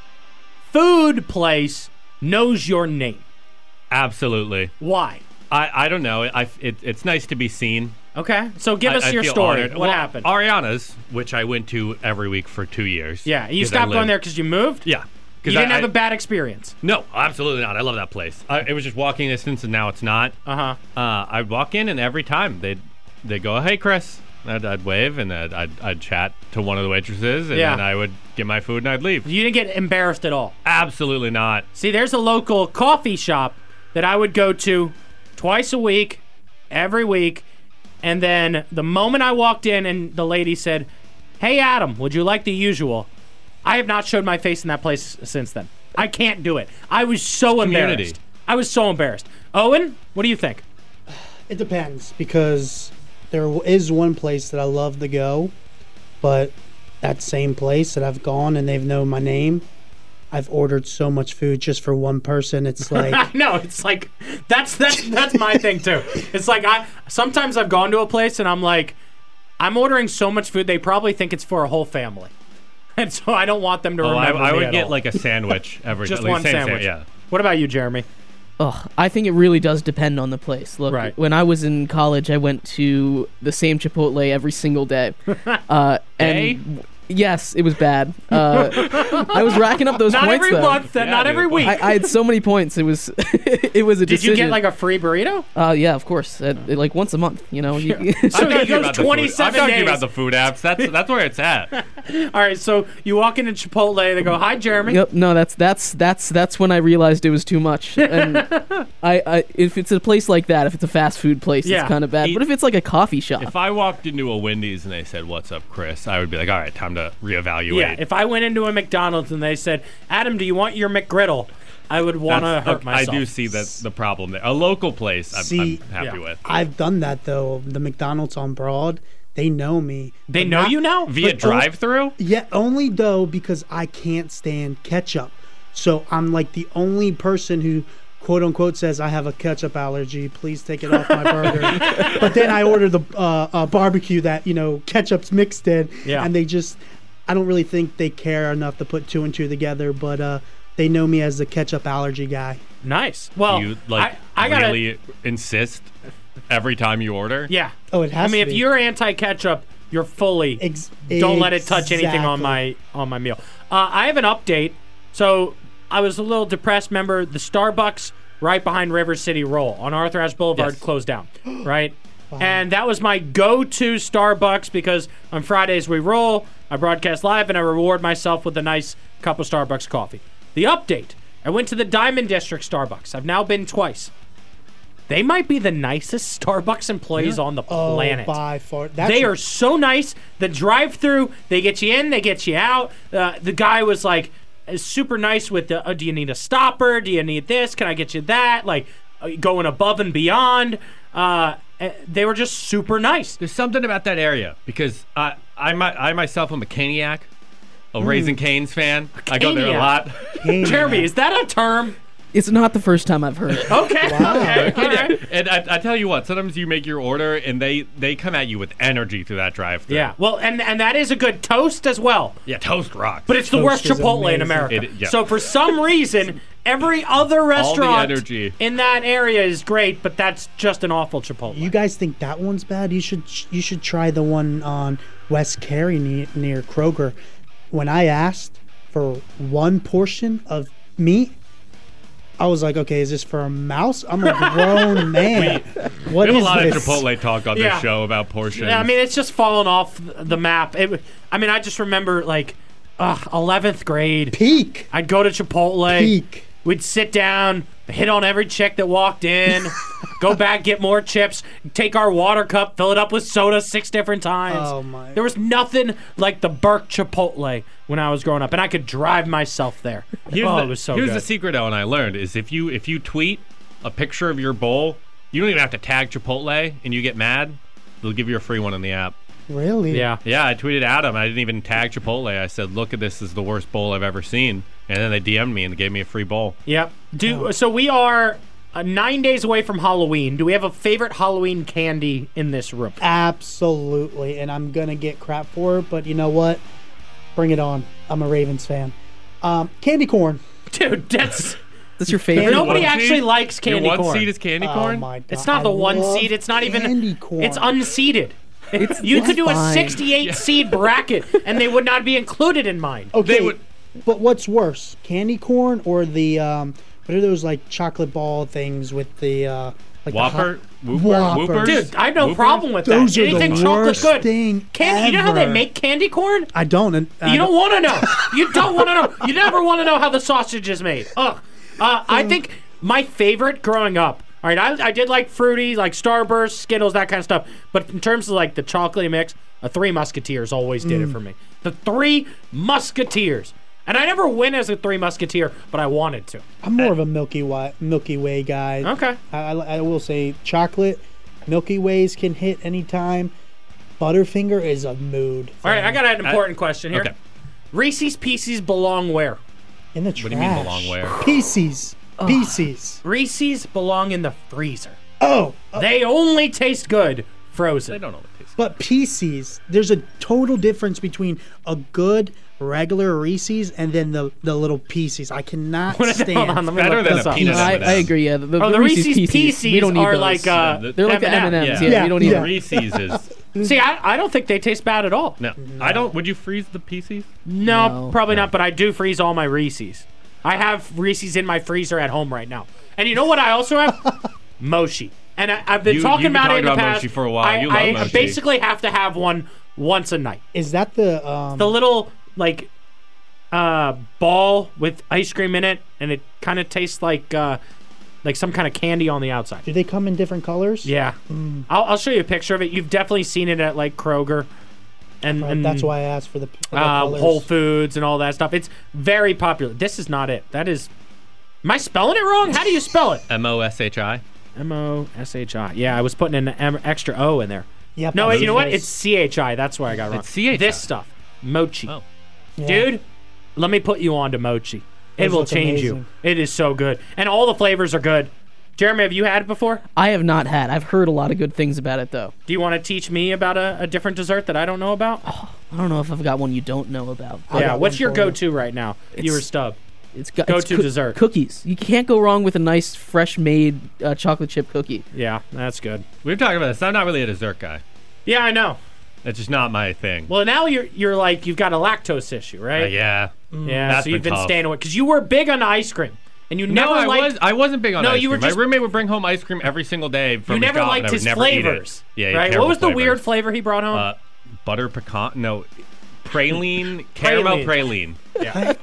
food place knows your name? Absolutely. Why? I, I don't know. I, it, it's nice to be seen. Okay, so give I- us I your feel story. honored. What Well, happened? Ariana's, which I went to every week for two years. Yeah, you 'Cause I stopped going lived- there because you moved? Yeah. You 'Cause didn't I- have I- a bad experience? No, absolutely not. I love that place. I, it was just walking distance, and now it's not. Uh-huh. Uh, I'd walk in, and every time they'd, they'd go, "Hey, Chris." I'd, I'd wave, and I'd, I'd, I'd chat to one of the waitresses, and Yeah. then I would get my food, and I'd leave. You didn't get embarrassed at all? Absolutely not. See, there's a local coffee shop that I would go to twice a week, every week, and then the moment I walked in and the lady said, "Hey, Adam, would you like the usual?" I have not showed my face in that place since then. I can't do it. I was so Community. embarrassed. I was so embarrassed. Owen, what do you think? It depends, because there is one place that I love to go, but that same place that I've gone and they've known my name, I've ordered so much food just for one person. It's like no, it's like that's that's that's my thing too. It's like I sometimes I've gone to a place and I'm like, I'm ordering so much food they probably think it's for a whole family, and so I don't want them to Oh, I, remember I me would at get all. like a sandwich every Just like, one same sandwich. Sa- yeah. What about you, Jeremy? Ugh, I think it really does depend on the place. Look, Right. when I was in college, I went to the same Chipotle every single day. Uh, Day? and yes, it was bad. Uh, I was racking up those Not points. every though. month, that- not every week. I, I had so many points. It was, it was a Did decision. you get like a free burrito? Uh, yeah, of course. Uh, like once a month, you know. You, So I'm he talking goes about the food. I'm twenty-seven talking days. about the food apps. That's that's where it's at. All right, so you walk into Chipotle, they go, "Hi, Jeremy." Yep. No, that's that's that's that's when I realized it was too much. And I, I if it's a place like that, if it's a fast food place, Yeah. it's kind of bad. Eat- But if it's like a coffee shop, If I walked into a Wendy's and they said, "What's up, Chris?" I would be like, "All right, time to reevaluate." Yeah, if I went into a McDonald's and they said, "Adam, do you want your McGriddle?" I would want to That's- hurt I myself. do see that the problem there. A local place, I'm, See, I'm happy with. I've done that though. The McDonald's on Broad, they know me. They but know not- you now? Via but o- drive-through? Yeah, only though because I can't stand ketchup. So I'm like the only person who, quote unquote, says I have a ketchup allergy. Please take it off my burger. But then I order the uh, uh, barbecue that you know ketchup's mixed in, Yeah. and they just, I don't really think they care enough to put two and two together. But uh, they know me as the ketchup allergy guy. Nice. Well, you like I, I gotta. really insist every time you order? Yeah. Oh, it has I mean, to if be. you're anti-ketchup, you're fully. don't let it touch anything on my on my meal. Uh, I have an update. So I was a little depressed. Remember the Starbucks right behind River City Roll on Arthur Ashe Boulevard Yes. closed down, right? And that was my go-to Starbucks because on Fridays we roll, I broadcast live, and I reward myself with a nice cup of Starbucks coffee. The update: I went to the Diamond District Starbucks. I've now been twice. They might be the nicest Starbucks employees on the Oh, planet. by far. That's They are so nice. The drive-through, they get you in, they get you out. Uh, the guy was like uh, super nice with the, uh, do you need a stopper? Do you need this? Can I get you that? Like uh, going above and beyond. Uh, uh, they were just super nice. There's something about that area because I, I, my, I myself am a Caniac, a Mm. Raising Cane's fan. I go there a Caniac. lot. Jeremy, is that a term? it's not the first time I've heard it. Okay. Okay. All right. And I, I tell you what, sometimes you make your order and they, they come at you with energy through that drive-thru. Yeah. Well, and and that is a good toast as well. Yeah, toast rocks. But it's the Toast worst is Chipotle in amazing. America. It- yeah. So for some reason, every other restaurant energy. in that area is great, but that's just an awful Chipotle. You guys think that one's bad? You should you should try the one on West Cary near, near Kroger. When I asked for one portion of meat, I was like, okay, is this for a mouse? I'm a grown man. What we have is a lot this? of Chipotle talk on Yeah. this show about portions. Yeah, I mean, it's just fallen off the map. It, I mean, I just remember like, ugh, eleventh grade. Peak. I'd go to Chipotle. Peak. We'd sit down, hit on every chick that walked in, go back, get more chips, take our water cup, fill it up with soda six different times. Oh, my. There was nothing like the Burke Chipotle when I was growing up, and I could drive myself there. Here's oh, the, it was so here's good. the secret, Owen, I learned, is if you if you tweet a picture of your bowl, you don't even have to tag Chipotle, and you get mad, they'll give you a free one in the app. Really? Yeah. Yeah, I tweeted Adam. I didn't even tag Chipotle. I said, look at this. This is the worst bowl I've ever seen. And then they D M'd me and gave me a free bowl. Yep. Do So we are uh, nine days away from Halloween. Do we have a favorite Halloween candy in this room? Absolutely. And I'm going to get crap for it, but you know what? Bring it on. I'm a Ravens fan. Um, candy corn. Dude, that's... That's your favorite? Nobody One actually seed? likes candy Your one corn. seed is candy Oh, corn? my God. It's not the I one love seed. It's not even... candy corn. It's unseeded. It's, You it's could do a fine. sixty-eight seed bracket, and they would not be included in mine. Okay, would- but what's worse, candy corn or the um, what are those like chocolate ball things with the uh, like Whopper? The Whooper? Whoppers. Whoopers? Dude, I have no Whoopers? problem with that. Those are Anything the chocolate worst good. thing Candy, you know how they ever. make candy corn? I don't. And, You don't want to know. You don't want to know. You never want to know how the sausage is made. Ugh. Uh, I think my favorite growing up. All right, I, I did like fruity, like Starburst, Skittles, that kind of stuff. But in terms of like the chocolate mix, a Three Musketeers always did it Mm. for me. The Three Musketeers, and I never win as a Three Musketeer, but I wanted to. I'm more of a Milky Way Milky Way guy. Okay. I, I, I will say chocolate, Milky Ways can hit anytime. Butterfinger is a mood. All right, I got an important Uh, question here. okay. Reese's Pieces belong where? In the What trash. do you mean belong where? Pieces. Pieces. Reese's belong in the freezer. Oh, They only taste good frozen. They don't always taste but Pieces. There's a total difference between a good regular Reese's and then the the little Pieces. I cannot Hold stand. on, let me Better look than this a up. peanut I, M and I M's. agree. Yeah, the, Oh, the Reese's Pieces we don't need are those. like uh, The- They're like the M M and and M's. Yeah. Yeah, Yeah, we don't need yeah. them. Reese's is... See, I, I don't think they taste bad at all. No. I don't... Would you freeze the pieces? No, No. probably not, but I do freeze all my Reese's. I have Reese's in my freezer at home right now. And you know what I also have? Mochi. And I, I've been You- talking you've been about it in talking the about past. Mochi for a while. I, You love I Mochi. basically have to have one once a night. Is that the um? The little, like, uh, ball with ice cream in it, and it kind of tastes like uh, like some kind of candy on the outside. do they come in different colors? Yeah. Mm. I'll, I'll show you a picture of it. You've definitely seen it at, like, Kroger. And, Right, and that's why I asked for the, for the uh, colors. Whole Foods and all that stuff. It's very popular. This is not it. That is. Am I spelling it wrong? How do you spell it? M O S H I? M O S H I. Yeah, I was putting an M- extra O in there. Yep, No, I wait, see you know what? those. It's C H I. That's where I got it wrong. It's C H I. This stuff. Mochi. Oh. Yeah. Dude, let me put you on to mochi. It Those will look change you. amazing. It is so good. And all the flavors are good. Jeremy, have you had it before? I have not had. I've heard a lot of good things about it, though. Do you want to teach me about a, a different dessert that I don't know about? I don't know if I've got one you don't know about. I yeah, got what's one your for you. go-to right now? You or It's- Stub? It's got Go-to it's dessert. Cookies. You can't go wrong with a nice, fresh-made uh, chocolate chip cookie. Yeah, that's good. We've talked about this. I'm not really a dessert guy. Yeah, I know. It's just not my thing. Well, now you're you're like you've got a lactose issue, right? Uh, yeah. Yeah, That's so you've been been tough. staying away because you were big on ice cream, and you never No, I liked. was. I wasn't big on No, ice you were cream. just- My roommate would bring home ice cream every single day from you his never job, and liked I would his never eat it. flavors. Yeah, he had right. What terrible was the flavors. weird flavor he brought home? Uh, butter pecan? No, praline, caramel Praline. praline. yeah.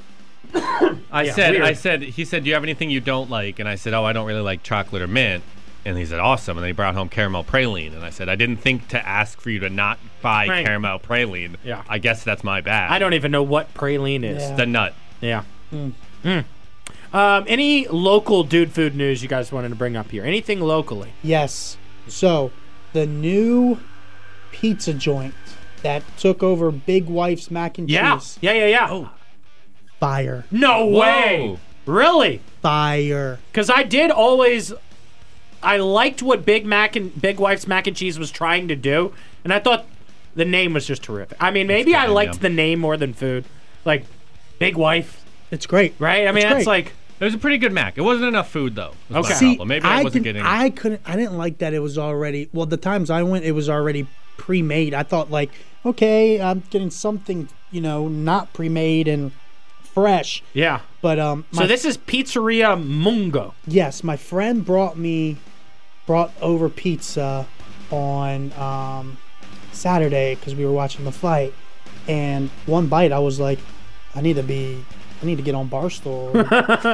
I Yeah, said, weird. I said, he said, do you have anything you don't like? And I said, oh, I don't really like chocolate or mint. And he said, awesome. And then he brought home caramel praline. And I said, I didn't think to ask for you to not buy Right. caramel praline. Yeah. I guess that's my bad. I don't even know what praline is. Yeah. The nut. Yeah. Mm. Um, any local dude food news you guys wanted to bring up here? Anything locally? Yes. So, the new pizza joint that took over Big Wife's Mac and Yeah. Cheese. Yeah, yeah, yeah. Oh. Fire. No Whoa. way. Really? Fire. Because I did always, I liked what Big Mac and Big Wife's Mac and Cheese was trying to do, and I thought the name was just terrific. I mean, maybe good I name, liked yeah. the name more than food, like Big Wife, It's great. right? I mean, It's that's great. like It was a pretty good Mac. It wasn't enough food, though. Was Okay. my See, problem. Maybe I, I wasn't didn't, getting... I couldn't. I didn't like that it was already. Well, the times I went, it was already pre-made. I thought like, okay, I'm getting something, you know, not pre-made and fresh. yeah. But um, So my- this is Pizzeria Mungo. yes, my friend brought me, brought over pizza on um, Saturday because we were watching the fight, and one bite I was like, I need to be, I need to get on Barstool. this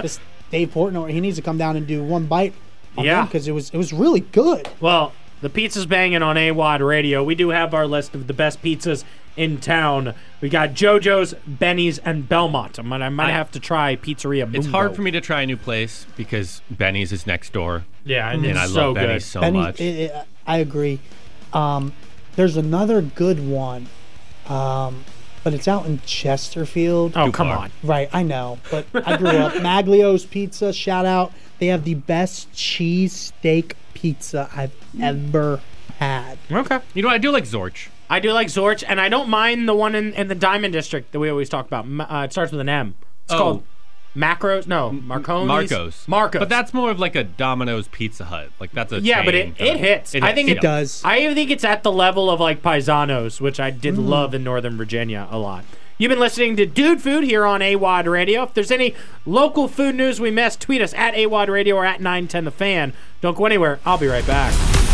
Dave Portnoy, he needs to come down and do one bite on Yeah. because it was it was really good. Well, the pizza's banging on A W O D Radio. We do have our list of the best pizzas in town. We got JoJo's, Benny's, and Belmont. I might, I might I- have to try Pizzeria Mungo. It's hard for me to try a new place because Benny's is next door. Yeah, and and it's I so love good. Benny's so Benny- much. it- it- I agree. Um, there's another good one, um, but it's out in Chesterfield. Oh, come on. Right, I know, but I grew up. Maglio's Pizza, shout out. They have the best cheese steak pizza I've ever had. Okay. You know, I do like Zorch. I do like Zorch, and I don't mind the one in, in the Diamond District that we always talk about. Ma- Uh, it starts with an M. It's Oh. called Macros. No, Marconi's. Marcos. Marcos. But that's more of like a Domino's Pizza Hut. Like that's a Yeah, but chain it, kind it of- hits. It I hits, think yeah. does. I even think it's at the level of like Paisanos, which I did Mm. love in Northern Virginia a lot. You've been listening to Dude Food here on A W O D Radio. If there's any local food news we missed, tweet us at A W O D Radio or at nine ten The Fan. Don't go anywhere. I'll be right back.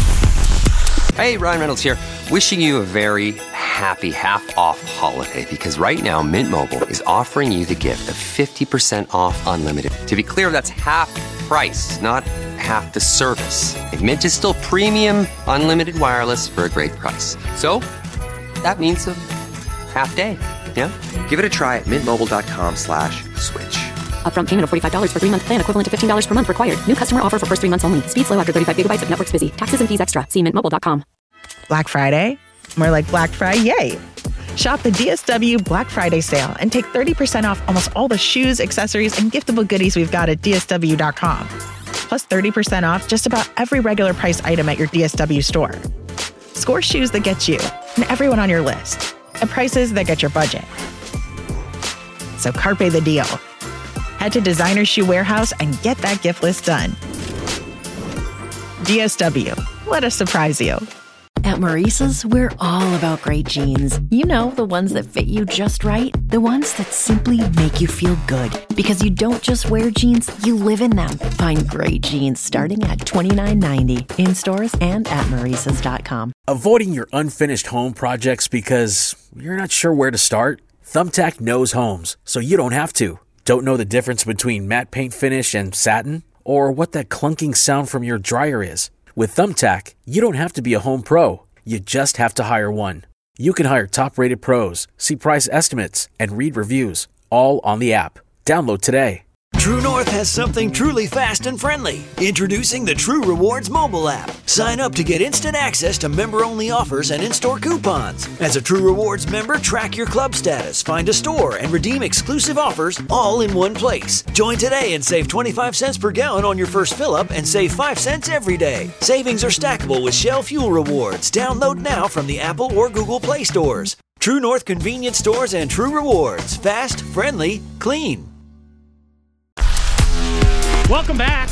Hey, Ryan Reynolds here. Wishing you a very happy half-off holiday because right now Mint Mobile is offering you the gift of fifty percent off unlimited. To be clear, that's half price, not half the service. And Mint is still premium unlimited wireless for a great price. So that means a half day. Yeah? Give it a try at mintmobile.com slash switch. Upfront payment of forty-five dollars for three-month plan equivalent to fifteen dollars per month required. New customer offer for first three months only. Speed slow after thirty-five gigabytes if network's busy. Taxes and fees extra. See mint mobile dot com. Black Friday? More like Black Friday, yay! Shop the D S W Black Friday sale and take thirty percent off almost all the shoes, accessories, and giftable goodies we've got at D S W dot com. Plus thirty percent off just about every regular price item at your D S W store. Score shoes that get you and everyone on your list at prices that get your budget. So carpe the deal. Head to Designer Shoe Warehouse and get that gift list done. D S W. Let us surprise you. At Maurice's, we're all about great jeans. You know, the ones that fit you just right. The ones that simply make you feel good. Because you don't just wear jeans, you live in them. Find great jeans starting at twenty-nine ninety in stores and at maurices dot com. Avoiding your unfinished home projects because you're not sure where to start? Thumbtack knows homes, so you don't have to. Don't know the difference between matte paint finish and satin? Or what that clunking sound from your dryer is? With Thumbtack, you don't have to be a home pro. You just have to hire one. You can hire top-rated pros, see price estimates, and read reviews, all on the app. Download today. True North has something truly fast and friendly. Introducing the True Rewards mobile app. Sign up to get instant access to member-only offers and in-store coupons. As a True Rewards member, track your club status, find a store, and redeem exclusive offers all in one place. Join today and save twenty-five cents per gallon on your first fill-up and save five cents every day. Savings are stackable with Shell Fuel Rewards. Download now from the Apple or Google Play stores. True North Convenience Stores and True Rewards. Fast, friendly, clean. Welcome back.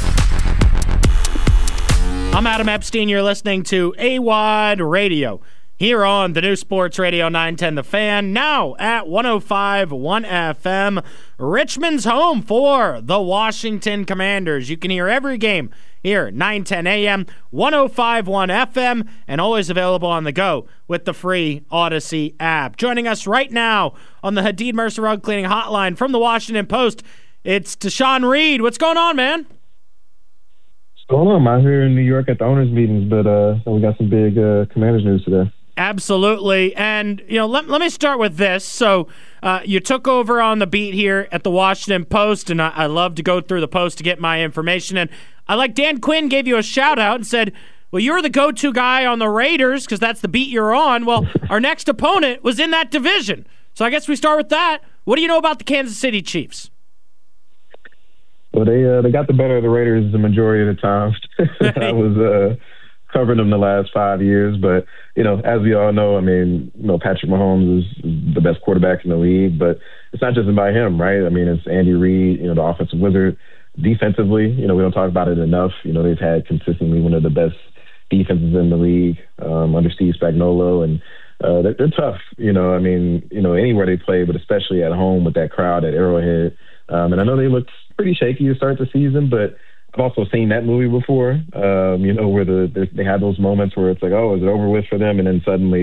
I'm Adam Epstein. You're listening to A W O D Radio here on the new Sports Radio nine ten The Fan, now at one oh five point one F M, Richmond's home for the Washington Commanders. You can hear every game here at nine ten A M, one oh five point one F M, and always available on the go with the free Odyssey app. Joining us right now on the Hadid Mercer Rug Cleaning Hotline from the Washington Post, it's Deshaun Reed. What's going on, man? What's going on? I'm out here in New York at the owners' meetings, but uh, we got some big uh, Commanders news today. Absolutely. And, you know, let, let me start with this. So uh, you took over on the beat here at the Washington Post, and I, I love to go through the Post to get my information. And I like Dan Quinn gave you a shout-out and said, well, you're the go-to guy on the Raiders because that's the beat you're on. Well, our next opponent was in that division. So I guess we start with that. What do you know about the Kansas City Chiefs? Well, they uh, they got the better of the Raiders the majority of the time. I was uh, covering them the last five years, but you know, as we all know, I mean, you know, Patrick Mahomes is the best quarterback in the league, but it's not just about him, right? I mean, it's Andy Reid, you know, the offensive wizard. Defensively, you know, we don't talk about it enough. You know, they've had consistently one of the best defenses in the league um, under Steve Spagnuolo, and uh, they're, they're tough. You know, I mean, you know, anywhere they play, but especially at home with that crowd at Arrowhead. Um, and I know they looked pretty shaky to start the season, but I've also seen that movie before, um, you know, where the they have those moments where it's like, oh, is it over with for them? And then suddenly,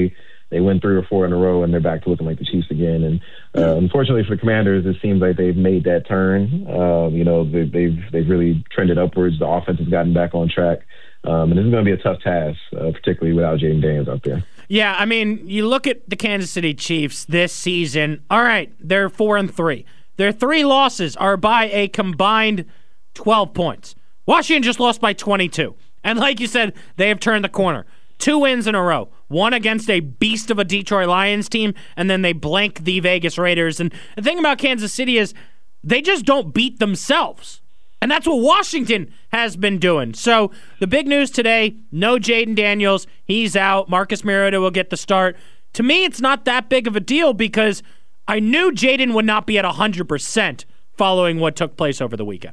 they win three or four in a row, and they're back to looking like the Chiefs again. And uh, unfortunately for the Commanders, it seems like they've made that turn. Um, you know, they, they've they've really trended upwards. The offense has gotten back on track. Um, and this is going to be a tough task, uh, particularly without Jaden Daniels out there. Yeah, I mean, you look at the Kansas City Chiefs this season. All right, they're four and three. Their three losses are by a combined twelve points. Washington just lost by twenty-two. And like you said, they have turned the corner. Two wins in a row. One against a beast of a Detroit Lions team, and then they blank the Vegas Raiders. And the thing about Kansas City is they just don't beat themselves. And that's what Washington has been doing. So the big news today, no Jaden Daniels. He's out. Marcus Mariota will get the start. To me, it's not that big of a deal because I knew Jaden would not be at one hundred percent following what took place over the weekend.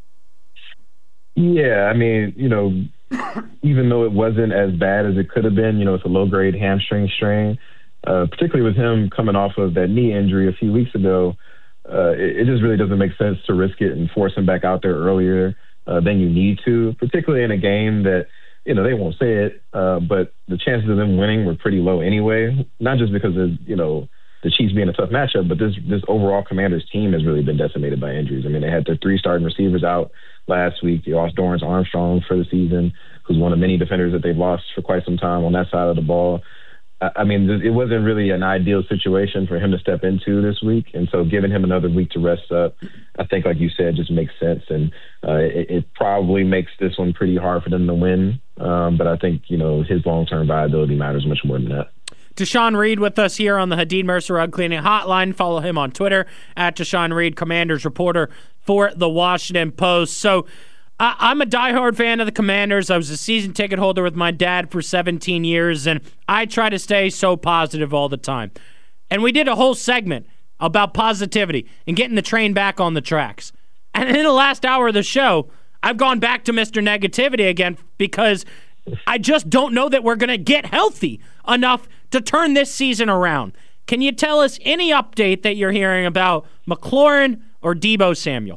Yeah, I mean, you know, even though it wasn't as bad as it could have been, you know, it's a low-grade hamstring strain, uh, particularly with him coming off of that knee injury a few weeks ago, uh, it, it just really doesn't make sense to risk it and force him back out there earlier uh, than you need to, particularly in a game that, you know, they won't say it, uh, but the chances of them winning were pretty low anyway, not just because of, you know, the Chiefs being a tough matchup, but this this overall Commanders team has really been decimated by injuries. I mean, they had their three starting receivers out last week. They lost Dorrance Armstrong for the season, who's one of many defenders that they've lost for quite some time on that side of the ball. I, I mean, it wasn't really an ideal situation for him to step into this week, and so giving him another week to rest up, I think, like you said, just makes sense, and uh, it, it probably makes this one pretty hard for them to win, um, but I think, you know, his long-term viability matters much more than that. Deshaun Reed with us here on the Hadid Mercer Rug Cleaning Hotline. Follow him on Twitter at Deshaun Reed, Commanders reporter for the Washington Post. So I- I'm a diehard fan of the Commanders. I was a season ticket holder with my dad for seventeen years, and I try to stay so positive all the time. And we did a whole segment about positivity and getting the train back on the tracks. And in the last hour of the show, I've gone back to Mister Negativity again because I just don't know that we're going to get healthy enough to turn this season around. Can you tell us any update that you're hearing about McLaurin or Deebo Samuel?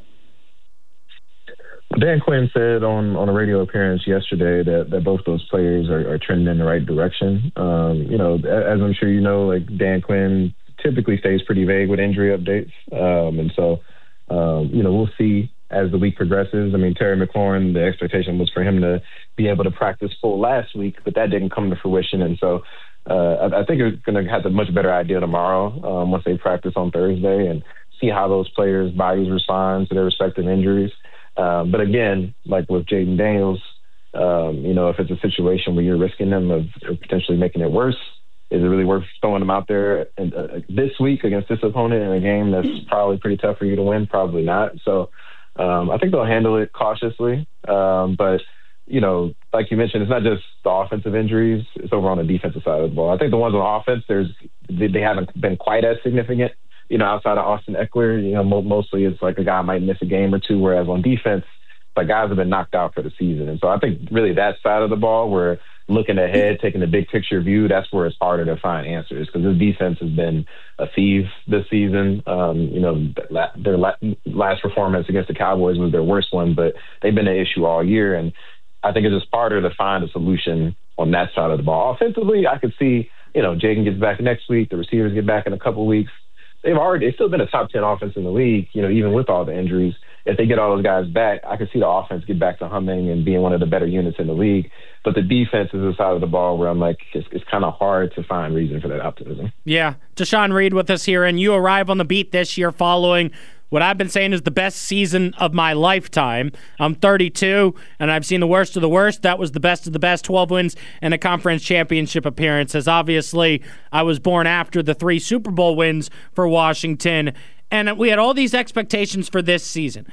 Dan Quinn said on, on a radio appearance yesterday that, that both those players are, are trending in the right direction. Um, you know, as I'm sure you know, like Dan Quinn typically stays pretty vague with injury updates. Um, and so, um, you know, we'll see as the week progresses. I mean, Terry McLaurin, the expectation was for him to be able to practice full last week, but that didn't come to fruition. And so uh, I, I think we're going to have a much better idea tomorrow um, once they practice on Thursday and see how those players' bodies respond to their respective injuries. Um, but again, like with Jaden Daniels, um, you know, if it's a situation where you're risking them of, of potentially making it worse, is it really worth throwing them out there and, uh, this week against this opponent in a game that's probably pretty tough for you to win? Probably not. So um, I think they'll handle it cautiously. Um, but, you know, like you mentioned, it's not just the offensive injuries. It's over on the defensive side of the ball. I think the ones on offense, there's they haven't been quite as significant. You know, outside of Austin Eckler, you know, mo- mostly it's like a guy might miss a game or two, whereas on defense, like guys have been knocked out for the season. And so I think really that side of the ball, where looking ahead, taking the big picture view, that's where it's harder to find answers because this defense has been a thief this season. Um, you know, their last performance against the Cowboys was their worst one, but they've been an issue all year. And I think it's just harder to find a solution on that side of the ball. Offensively, I could see, you know, Jaden gets back next week, the receivers get back in a couple weeks. They've already, they've still been a top ten offense in the league, you know, even with all the injuries. If they get all those guys back, I could see the offense get back to humming and being one of the better units in the league. But the defense is the side of the ball where I'm like, it's, it's kind of hard to find reason for that optimism. Yeah. Deshaun Reed with us here, and you arrive on the beat this year following what I've been saying is the best season of my lifetime. I'm thirty-two, and I've seen the worst of the worst. That was the best of the best, twelve wins and a conference championship appearances. Obviously, I was born after the three Super Bowl wins for Washington, and we had all these expectations for this season.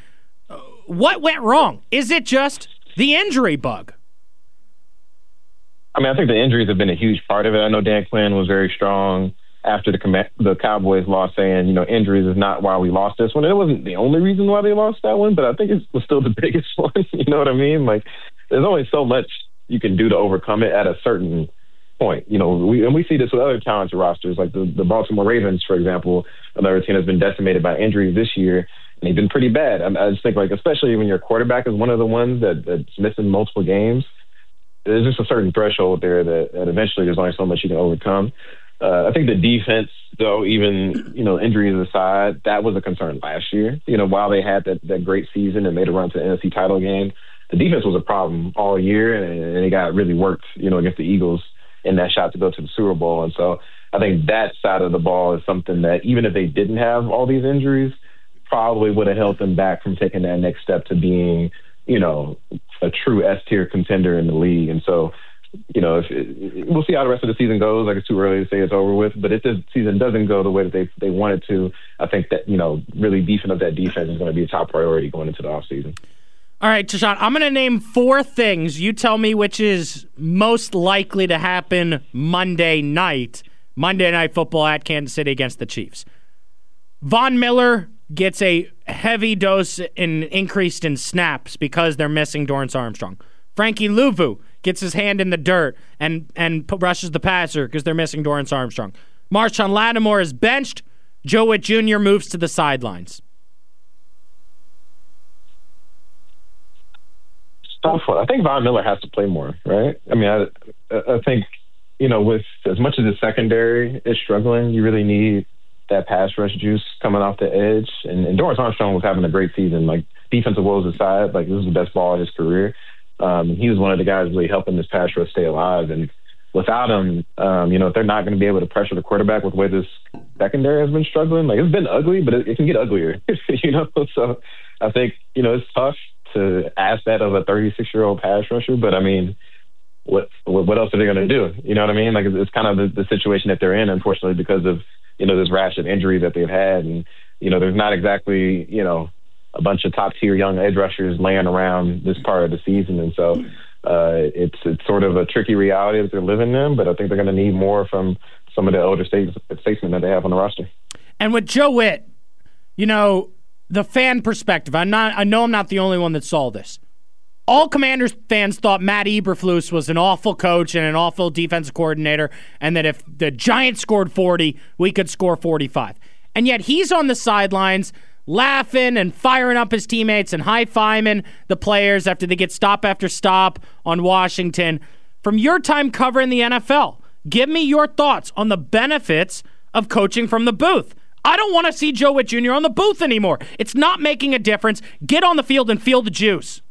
What went wrong? Is it just the injury bug? I mean, I think the injuries have been a huge part of it. I know Dan Quinn was very strong after the the Cowboys lost, saying, you know, injuries is not why we lost this one. And it wasn't the only reason why they lost that one, but I think it was still the biggest one. You know what I mean? Like, there's only so much you can do to overcome it at a certain point. You know, we and we see this with other talented rosters, like the, the Baltimore Ravens, for example. Another team has been decimated by injuries this year, and they've been pretty bad. I, I just think, like, especially when your quarterback is one of the ones that, that's missing multiple games, there's just a certain threshold there that, that eventually there's only so much you can overcome. Uh, I think the defense, though, even, you know, injuries aside, that was a concern last year. You know, while they had that, that great season and made a run to the N F C title game, the defense was a problem all year, and, and it got really worked, you know, against the Eagles in that shot to go to the Super Bowl. And so I think that side of the ball is something that, even if they didn't have all these injuries, probably would have held them back from taking that next step to being, you know, a true S-tier contender in the league. And so, you know, if it, we'll see how the rest of the season goes. Like, it's too early to say it's over with. But if the season doesn't go the way that they they want it to, I think that, you know, really beefing up that defense is going to be a top priority going into the offseason. All right, Tashawn, I'm going to name four things. You tell me which is most likely to happen Monday night. Monday Night Football at Kansas City against the Chiefs. Von Miller gets a heavy dose in increased in snaps because they're missing Dorrance Armstrong. Frankie Louvu gets his hand in the dirt and, and rushes the passer because they're missing Dorrance Armstrong. Marshawn Lattimore is benched. Joe Witt Junior moves to the sidelines. Tough one. I think Von Miller has to play more, right? I mean, I, I think, you know, with as much as the secondary is struggling, you really need that pass rush juice coming off the edge. And, and Dorrance Armstrong was having a great season. Like, defensive woes aside, like, this was the best ball of his career. Um, he was one of the guys really helping this pass rush stay alive. And without him, um, you know, if they're not going to be able to pressure the quarterback with the way this secondary has been struggling, like, it's been ugly, but it, it can get uglier, you know? So I think, you know, it's tough to ask that of a thirty-six-year-old pass rusher, but I mean, what what else are they going to do? You know what I mean? Like, it's kind of the, the situation that they're in, unfortunately, because of, you know, this rash of injuries that they've had. And, you know, there's not exactly, you know, a bunch of top-tier young edge rushers laying around this part of the season. And so uh, it's it's sort of a tricky reality that they're living in, but I think they're going to need more from some of the older statesmen that they have on the roster. And with Joe Witt, you know, the fan perspective, I'm not, I know I'm not the only one that saw this. All Commanders fans thought Matt Eberflus was an awful coach and an awful defensive coordinator, and that if the Giants scored forty, we could score forty-five. And yet he's on the sidelines laughing and firing up his teammates and high-fiving the players after they get stop after stop on Washington. From your time covering the N F L, give me your thoughts on the benefits of coaching from the booth. I don't want to see Joe Witt Junior on the booth anymore. It's not making a difference. Get on the field and feel the juice.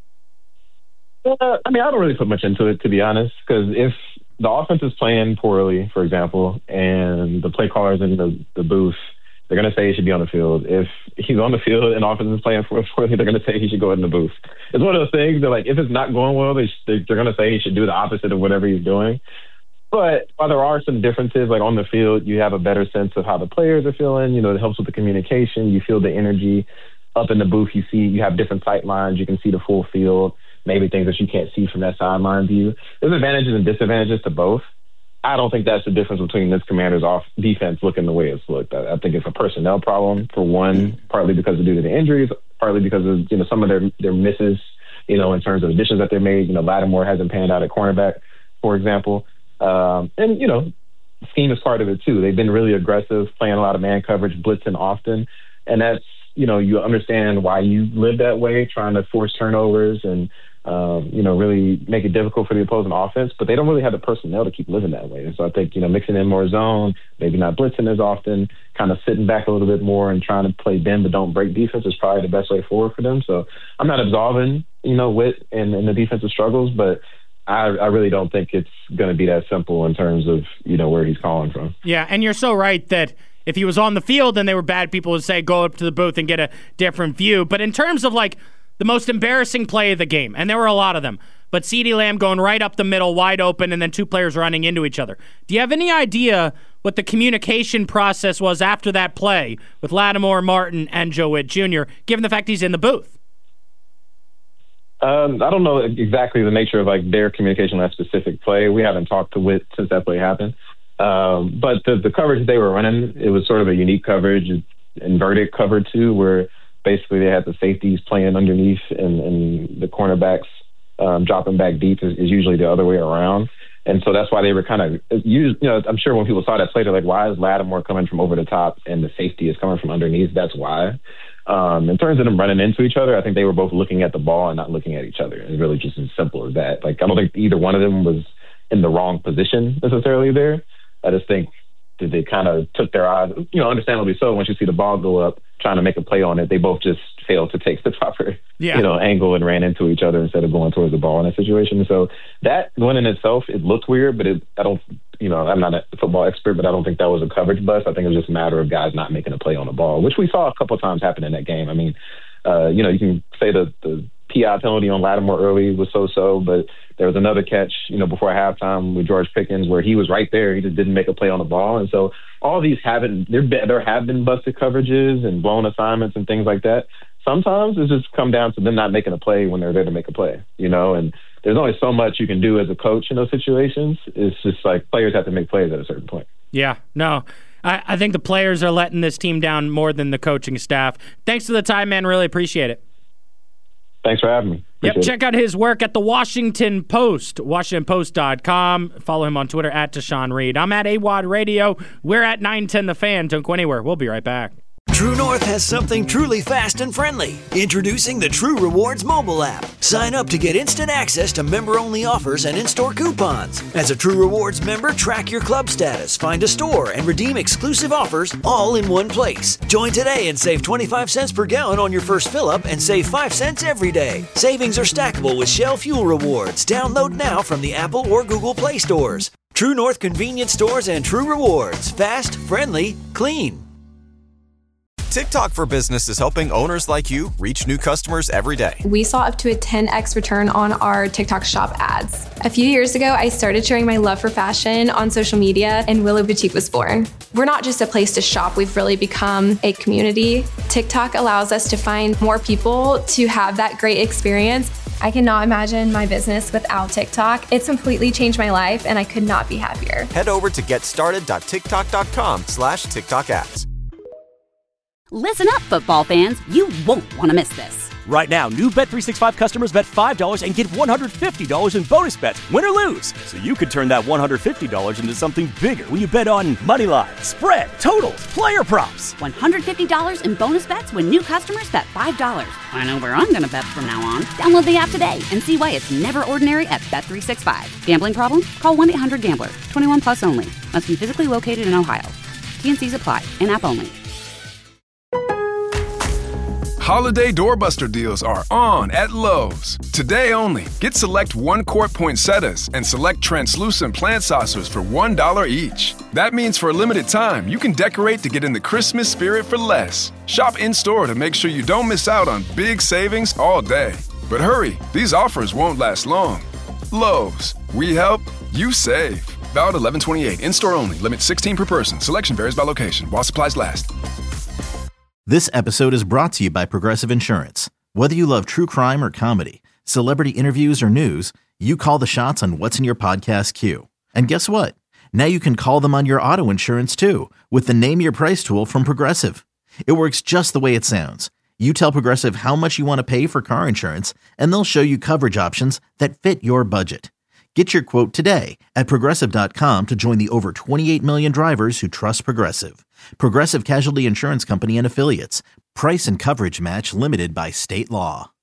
Uh, I mean, I don't really put much into it, to be honest, because if the offense is playing poorly, for example, and the play callers in the, the booth, they're going to say he should be on the field. If he's on the field and offense is playing poorly, they're going to say he should go in the booth. It's one of those things that, like, if it's not going well, they sh- they're going to say he should do the opposite of whatever he's doing. But while there are some differences, like on the field, you have a better sense of how the players are feeling. You know, it helps with the communication. You feel the energy. Up in the booth, you see, you have different sight lines. You can see the full field, maybe things that you can't see from that sideline view. There's advantages and disadvantages to both. I don't think that's the difference between this Commanders' off defense looking the way it's looked. I, I think it's a personnel problem, for one, partly because of due to the injuries, partly because of, you know, some of their, their misses, you know, in terms of additions that they made. You know, Lattimore hasn't panned out at cornerback, for example. Um, and, you know, scheme is part of it, too. They've been really aggressive, playing a lot of man coverage, blitzing often. And that's, you know, you understand why you live that way, trying to force turnovers and, um, you know, really make it difficult for the opposing offense. But they don't really have the personnel to keep living that way. And so I think, you know, mixing in more zone, maybe not blitzing as often, kind of sitting back a little bit more and trying to play bend but don't break defense is probably the best way forward for them. So I'm not absolving, you know, Witt and, and the defensive struggles, but I, I really don't think it's going to be that simple in terms of, you know, where he's calling from. Yeah, and you're so right that if he was on the field and they were bad, people would say go up to the booth and get a different view. But in terms of, like, the most embarrassing play of the game, and there were a lot of them, but CeeDee Lamb going right up the middle, wide open, and then two players running into each other. Do you have any idea what the communication process was after that play with Lattimore, Martin, and Joe Witt Junior, given the fact he's in the booth? Um, I don't know exactly the nature of, like, their communication on that specific play. We haven't talked to Witt since that play happened. Um, but the, the coverage they were running, it was sort of a unique coverage, inverted cover too, where basically they had the safeties playing underneath and, and the cornerbacks um, dropping back deep is, is usually the other way around. And so that's why they were kind of, you know, I'm sure when people saw that play, they're like, why is Lattimore coming from over the top and the safety is coming from underneath? That's why. Um, in terms of them running into each other, I think they were both looking at the ball and not looking at each other. It's really just as simple as that. Like, I don't think either one of them was in the wrong position necessarily there. I just think, they kind of took their eyes, you know, understandably so, once you see the ball go up, trying to make a play on it, they both just failed to take the proper, yeah. you know, angle and ran into each other instead of going towards the ball in that situation. So that one in itself, it looked weird, but it, I don't, you know, I'm not a football expert, but I don't think that was a coverage bust. I think it was just a matter of guys not making a play on the ball, which we saw a couple of times happen in that game. I mean, uh, you know, you can say the, the P I penalty on Lattimore early was so-so, but there was another catch, you know, before halftime with George Pickens where he was right there. He just didn't make a play on the ball. And so all these haven't, there, there have been busted coverages and blown assignments and things like that. Sometimes it's just come down to them not making a play when they're there to make a play, you know, and there's only so much you can do as a coach in those situations. It's just like players have to make plays at a certain point. Yeah, no, I, I think the players are letting this team down more than the coaching staff. Thanks for the time, man. Really appreciate it. Thanks for having me. Appreciate yep, it. check out his work at the Washington Post, washington post dot com. Follow him on Twitter at Deshaun Reed. I'm at A W O D Radio. We're at nine ten The Fan. Don't go anywhere. We'll be right back. True North has something truly fast and friendly. Introducing the True Rewards mobile app. Sign up to get instant access to member-only offers and in-store coupons. As a True Rewards member, track your club status, find a store, and redeem exclusive offers all in one place. Join today and save twenty-five cents per gallon on your first fill-up and save five cents every day. Savings are stackable with Shell Fuel Rewards. Download now from the Apple or Google Play stores. True North Convenience Stores and True Rewards. Fast, friendly, clean. TikTok for Business is helping owners like you reach new customers every day. We saw up to a ten x return on our TikTok shop ads. A few years ago, I started sharing my love for fashion on social media, and Willow Boutique was born. We're not just a place to shop, we've really become a community. TikTok allows us to find more people to have that great experience. I cannot imagine my business without TikTok. It's completely changed my life, and I could not be happier. Head over to getstarted.tiktok.com slash TikTok ads. Listen up, football fans. You won't want to miss this. Right now, new Bet three sixty-five customers bet five dollars and get one hundred fifty dollars in bonus bets, win or lose. So you could turn that one hundred fifty dollars into something bigger when you bet on money line, spread, totals, player props. one hundred fifty dollars in bonus bets when new customers bet five dollars. I know where I'm going to bet from now on. Download the app today and see why it's never ordinary at Bet three sixty-five. Gambling problem? Call one eight hundred gambler. twenty-one plus only. Must be physically located in Ohio. T N Cs apply. In-app only. Holiday doorbuster deals are on at Lowe's. Today only, get select one-quart poinsettias and select translucent plant saucers for one dollar each. That means for a limited time, you can decorate to get in the Christmas spirit for less. Shop in-store to make sure you don't miss out on big savings all day. But hurry, these offers won't last long. Lowe's, we help, you save. Valid eleven twenty-eight, in-store only, limit sixteen per person. Selection varies by location, while supplies last. This episode is brought to you by Progressive Insurance. Whether you love true crime or comedy, celebrity interviews or news, you call the shots on what's in your podcast queue. And guess what? Now you can call them on your auto insurance too with the Name Your Price tool from Progressive. It works just the way it sounds. You tell Progressive how much you want to pay for car insurance, and they'll show you coverage options that fit your budget. Get your quote today at Progressive dot com to join the over twenty-eight million drivers who trust Progressive. Progressive Casualty Insurance Company and Affiliates. Price and coverage match limited by state law.